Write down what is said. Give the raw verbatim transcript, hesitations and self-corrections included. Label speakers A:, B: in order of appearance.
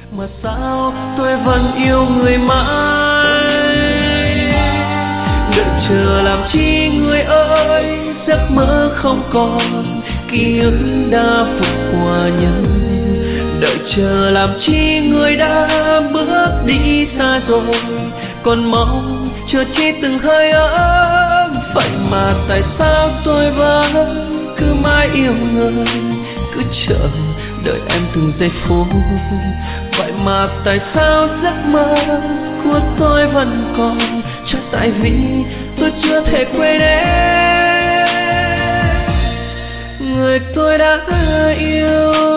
A: Mà sao tôi vẫn yêu người mãi, đợi chờ làm chi người ơi, giấc mơ không còn, ký ức đã vượt qua nhanh. Đợi chờ làm chi người đã bước đi xa rồi, còn mong chờ chi từng hơi ấm. Vậy mà tại sao tôi vẫn cứ mãi yêu người, cứ chờ đợi em từng giây phút. Vậy mà tại sao giấc mơ của tôi vẫn còn, chắc tại vì tôi chưa thể quên em, người tôi đã yêu.